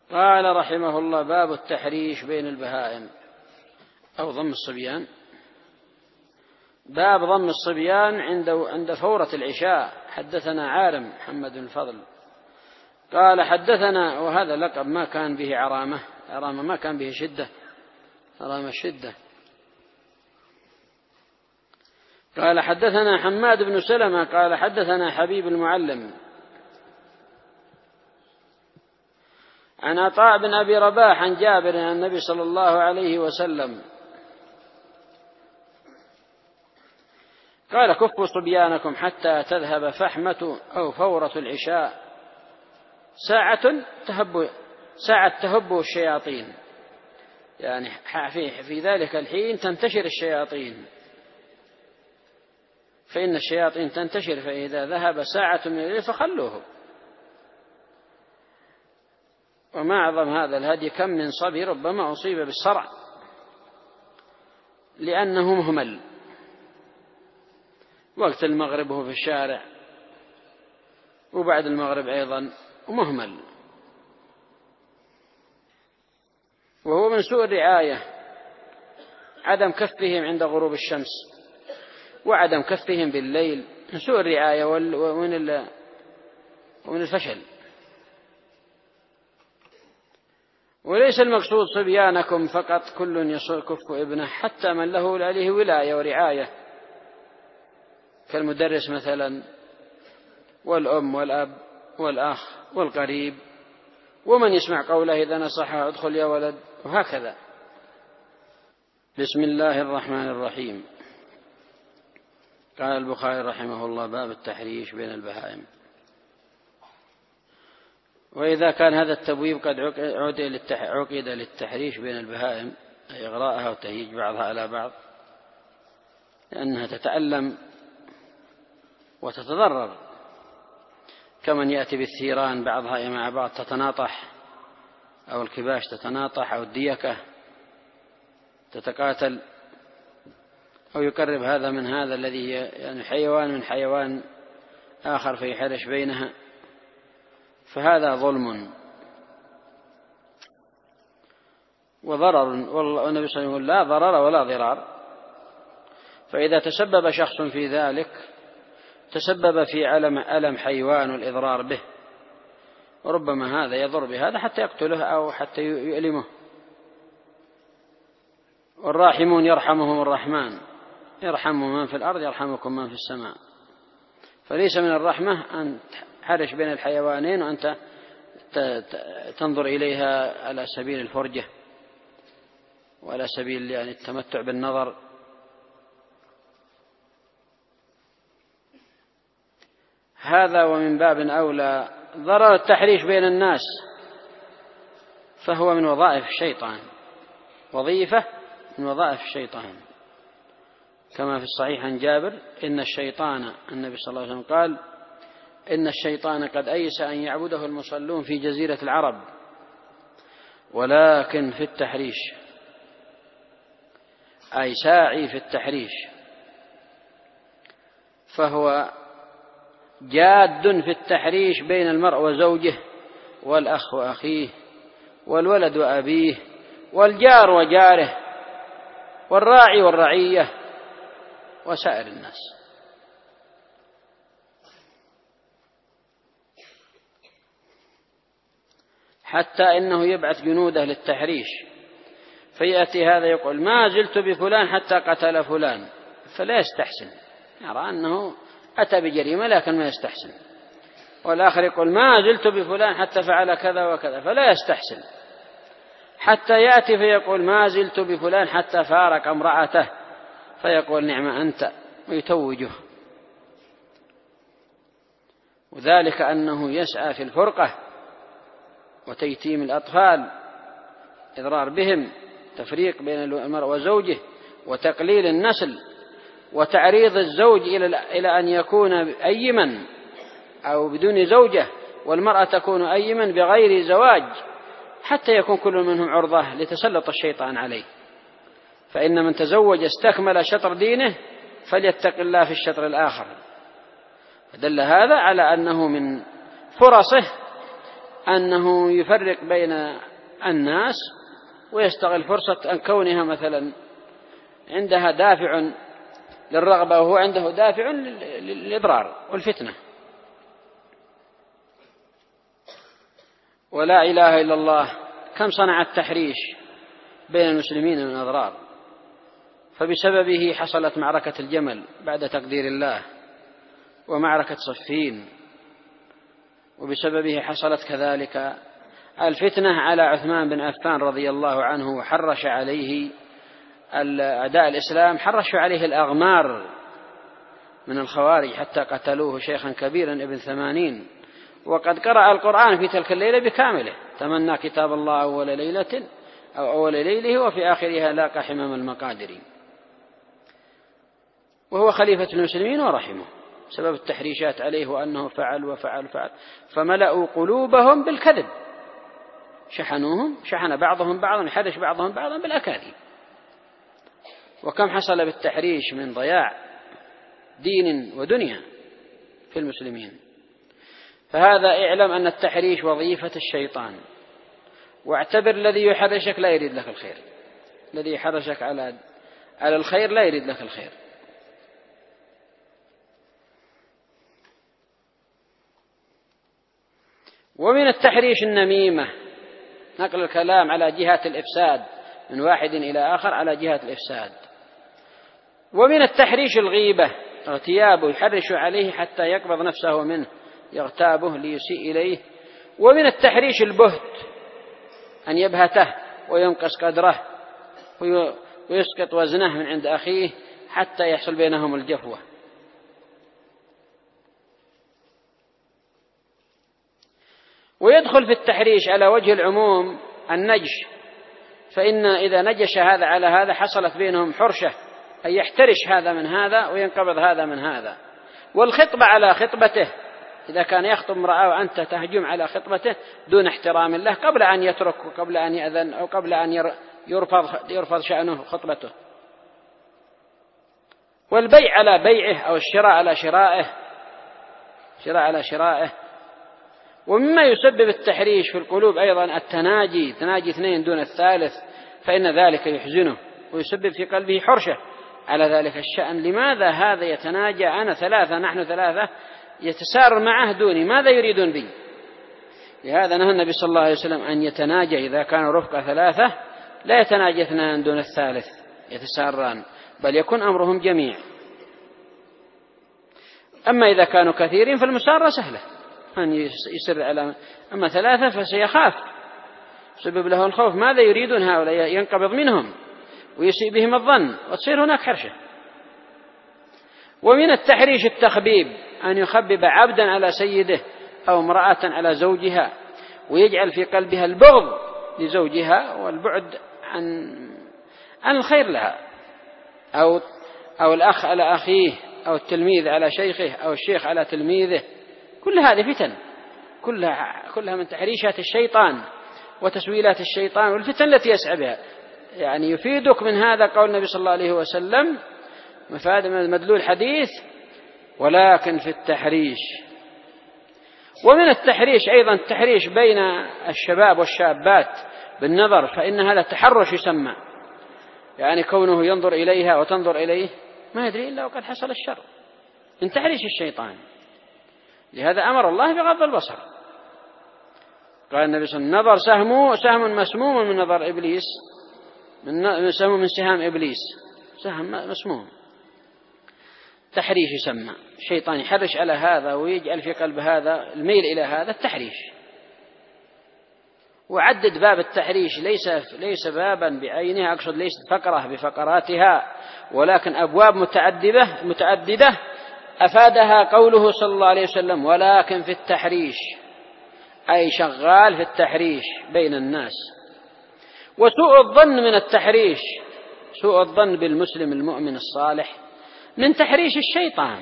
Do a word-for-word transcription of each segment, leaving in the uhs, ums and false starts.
قال رحمه الله: باب التحريش بين البهائم أو ضم الصبيان. باب ضم الصبيان عند عند فورة العشاء. حدثنا عارم محمد بن الفضل قال حدثنا، وهذا لقب ما كان به عرامة، عرامة ما كان به شدة، عرامة الشدة. قال حدثنا حماد بن سلمة قال حدثنا حبيب المعلم عن عطاء بن أبي رباح عن جابر عن النبي صلى الله عليه وسلم قال: كفوا صبيانكم حتى تذهب فحمة أو فورة العشاء، ساعة تهب ساعة تهب الشياطين، يعني في ذلك الحين تنتشر الشياطين، فإن الشياطين تنتشر، فإذا ذهب ساعة من الليل فخلوه. وما أعظم هذا الهدي، كم من صبي ربما أصيب بالصرع لأنه مهمل، وقت المغرب هو في الشارع، وبعد المغرب أيضا مهمل، وهو من سوء الرعاية عدم كفهم عند غروب الشمس، وعدم كفهم بالليل، من سوء الرعاية ومن الفشل. وليس المقصود صبيانكم فقط كل يكف ابنه، حتى من له عليه ولاية ورعاية كالمدرس مثلا، والأم والأب والأخ والقريب، ومن يسمع قوله إذا نصحه: ادخل يا ولد، وهكذا. بسم الله الرحمن الرحيم. قال البخاري رحمه الله: باب التحريش بين البهائم. وإذا كان هذا التبويب قد عقد للتحريش بين البهائم، أي إغراءها وتهيج بعضها على بعض، لأنها تتألم وتتضرر، كمن يأتي بالثيران بعضها مع بعض تتناطح، أو الكباش تتناطح، أو الديكة تتقاتل، أو يقرب هذا من هذا الذي يعني حيوان من حيوان آخر فيحرش بينها، فهذا ظلم وضرر. والنبي صلى الله عليه وسلم يقول: لا ضرر ولا ضرار. فإذا تسبب شخص في ذلك تسبب في ألم, ألم حيوان والإضرار به، وربما هذا يضر بهذا حتى يقتله أو حتى يؤلمه. والراحمون يرحمهم الرحمن، يرحم من في الأرض يرحمكم من في السماء. فليس من الرحمة أن تحرش بين الحيوانين وأنت تنظر إليها على سبيل الفرجة وعلى سبيل يعني التمتع بالنظر. هذا ومن باب أولى ضرر التحريش بين الناس، فهو من وظائف الشيطان، وظيفة من وظائف الشيطان، كما في الصحيح عن جابر: إن الشيطان، النبي صلى الله عليه وسلم قال: إن الشيطان قد أيس أن يعبده المصلون في جزيرة العرب، ولكن في التحريش، أي ساعي في التحريش، فهو جاد في التحريش بين المرء وزوجه، والأخ وأخيه، والولد وأبيه، والجار وجاره، والراعي والرعية، وسائر الناس. حتى إنه يبعث جنوده للتحريش، فيأتي هذا يقول: ما زلت بفلان حتى قتل فلان، فلا يستحسن، يرى أنه أتى بجريمة لكن ما يستحسن. والآخر يقول: ما زلت بفلان حتى فعل كذا وكذا، فلا يستحسن. حتى يأتي فيقول: ما زلت بفلان حتى فارق امرأته، فيقول: نعم أنت، ويتوجه. وذلك أنه يسعى في الفرقة وتيتيم الأطفال، إضرار بهم، تفريق بين المرء وزوجه، وتقليل النسل، وتعريض الزوج إلى أن يكون أيمن أو بدون زوجة، والمرأة تكون أيمن بغير زواج، حتى يكون كل منهم عرضة لتسلط الشيطان عليه. فإن من تزوج استكمل شطر دينه فليتق الله في الشطر الآخر. فدل هذا على أنه من فرصه أنه يفرق بين الناس ويستغل فرصة أن كونها مثلا عندها دافع للرغبة وهو عنده دافع للإضرار والفتنة. ولا إله إلا الله كم صنع التحريش بين المسلمين من أضرار، فبسببه حصلت معركة الجمل بعد تقدير الله، ومعركة صفين، وبسببه حصلت كذلك الفتنة على عثمان بن عفان رضي الله عنه، وحرش عليه أعداء الإسلام، حرشوا عليه الأغمار من الخوارج حتى قتلوه شيخا كبيرا ابن ثمانين، وقد قرأ القرآن في تلك الليلة بكامله، تمنى كتاب الله أول ليلة أو أول ليله وفي آخرها لاقى حمام المقادر، وهو خليفة المسلمين ورحمه سبب التحريشات عليه وأنه فعل وفعل فعل، فملأوا قلوبهم بالكذب، شحنوهم، شحن بعضهم بعضا، يحرش بعضهم بعضا بالأكاذيب. وكم حصل بالتحريش من ضياع دين ودنيا في المسلمين. فهذا اعلم أن التحريش وظيفة الشيطان، واعتبر الذي يحرشك لا يريد لك الخير، الذي يحرشك على على الخير لا يريد لك الخير. ومن التحريش النميمة، نقل الكلام على جهة الإفساد من واحد إلى آخر على جهة الإفساد. ومن التحريش الغيبة، اغتيابه، يحرش عليه حتى يقبض نفسه منه، يغتابه ليسيء إليه. ومن التحريش البهت، أن يبهته وينقص قدره ويسقط وزنه من عند أخيه حتى يحصل بينهم الجفوة. ويدخل في التحريش على وجه العموم النجش، فإن إذا نجش هذا على هذا حصلت بينهم حرشة، أن يحترش هذا من هذا وينقبض هذا من هذا. والخطبة على خطبته، إذا كان يخطب امرأة وأنت تهجم على خطبته دون احترام له قبل أن يترك وقبل أن يأذن أو قبل أن يرفض, يرفض شأنه خطبته. والبيع على بيعه أو الشراء على شرائه، شراء على شرائه. ومما يسبب التحريش في القلوب أيضا التناجي، تناجي اثنين دون الثالث، فإن ذلك يحزنه ويسبب في قلبه حرشة على ذلك الشأن. لماذا هذا يتناجى؟ أنا ثلاثة، نحن ثلاثة، يتسار معه دوني، ماذا يريدون بي؟ لهذا نهى النبي صلى الله عليه وسلم أن يتناجى إذا كانوا رفقة ثلاثة، لا يتناجى اثنان دون الثالث يتساران، بل يكون أمرهم جميع. أما إذا كانوا كثيرين فالمسارة سهلة أن يسر على، أما ثلاثة فسيخاف، سبب له الخوف، ماذا يريدون هؤلاء؟ ينقبض منهم ويسيء بهم الظن وتصير هناك حرشة. ومن التحريش التخبيب، أن يخبب عبدا على سيده أو امرأة على زوجها، ويجعل في قلبها البغض لزوجها والبعد عن عن الخير لها، أو أو الأخ على أخيه، أو التلميذ على شيخه، أو الشيخ على تلميذه. كل هذه فتن، كلها كلها من تحريشات الشيطان وتسويلات الشيطان والفتن التي يسعى بها. يعني يفيدك من هذا قول النبي صلى الله عليه وسلم مفاد مدلول الحديث: ولكن في التحريش. ومن التحريش أيضا التحريش بين الشباب والشابات بالنظر، فإن هذا التحرش يسمى، يعني كونه ينظر إليها وتنظر إليه ما يدري إلا وقد حصل الشر من تحريش الشيطان. لهذا أمر الله بغض البصر، قال النبي صلى الله عليه وسلم: النظر سهم سهم مسموم من نظر إبليس، من سهم من سهام إبليس، سهم مسموم. تحريش يسمى، الشيطان يحرش على هذا ويجعل في قلب هذا الميل إلى هذا التحريش. وعدد باب التحريش، ليس ليس بابا بعينها، أقصد ليس فقرة بفقراتها، ولكن أبواب متعددة متعددة أفادها قوله صلى الله عليه وسلم: ولكن في التحريش، أي شغال في التحريش بين الناس. وسوء الظن من التحريش، سوء الظن بالمسلم المؤمن الصالح من تحريش الشيطان.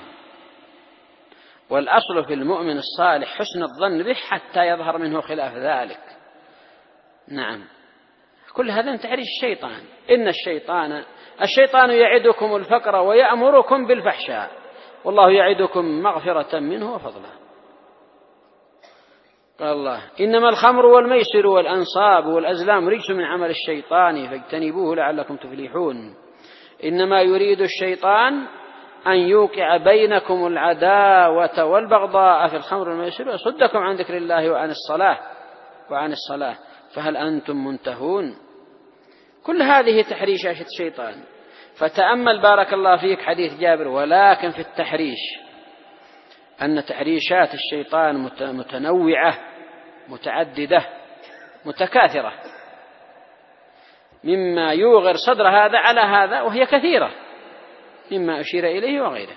والأصل في المؤمن الصالح حسن الظن به حتى يظهر منه خلاف ذلك. نعم، كل هذا من تحريش الشيطان. إن الشيطان الشيطان يعدكم الفقر ويأمركم بالفحشاء، والله يعدكم مغفرة منه وفضلا. قال الله: إنما الخمر والميسر والأنصاب والأزلام رجس من عمل الشيطان فاجتنبوه لعلكم تفلحون. إنما يريد الشيطان أن يوقع بينكم العداوة والبغضاء في الخمر والميسر ويصدكم عن ذكر الله وعن الصلاة وعن الصلاة فهل أنتم منتهون. كل هذه تحريشات الشيطان. فتأمل بارك الله فيك حديث جابر: ولكن في التحريش أن تحريشات الشيطان متنوعة متعددة متكاثرة، مما يوغر صدر هذا على هذا، وهي كثيرة مما أشير إليه وغيره.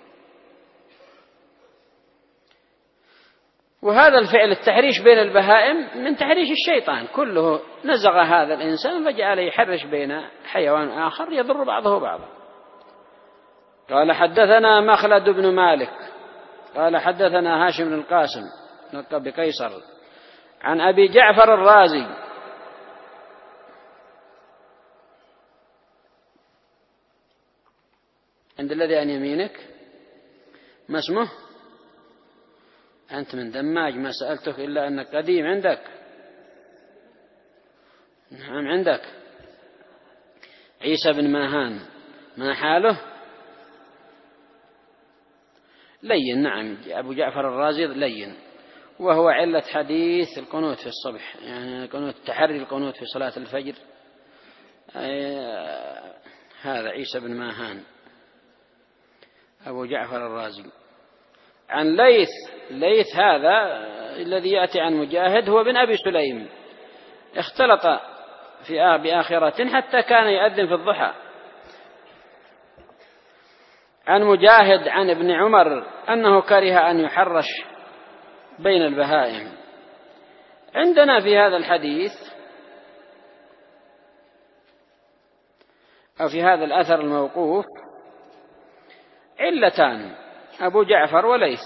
وهذا الفعل التحريش بين البهائم من تحريش الشيطان كله، نزغ هذا الإنسان فجعل يحرش بين حيوان آخر يضر بعضه بعضا. قال: حدثنا مخلد بن مالك قال: حدثنا هاشم بن القاسم لقب بقيصر عن أبي جعفر الرازي عند الذي عن يمينك ما اسمه؟ أنت من دماج، ما سألتك إلا أنك قديم عندك. نعم عندك. عيسى بن ماهان ما حاله؟ لين. نعم أبو جعفر الرازي لين، وهو علة حديث القنوت في الصبح، يعني قنوت تحري القنوت في صلاة الفجر. هذا عيسى بن ماهان أبو جعفر الرازي. عن ليث ليث هذا الذي يأتي عن مجاهد هو بن أبي سليم، اختلط في بآخرة حتى كان يؤذن في الضحى. عن مجاهد عن ابن عمر أنه كره أن يحرش بين البهائم. عندنا في هذا الحديث أو في هذا الأثر الموقوف علتان: أبو جعفر وليث،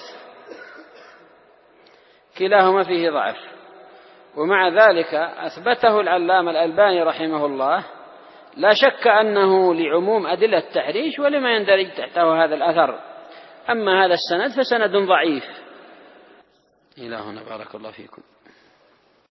كلاهما فيه ضعف، ومع ذلك أثبته العلامة الألباني رحمه الله، لا شك أنه لعموم أدلة التحريش ولما يندرج تحته هذا الأثر. أما هذا السند فسند ضعيف. إلى هنا بارك الله فيكم.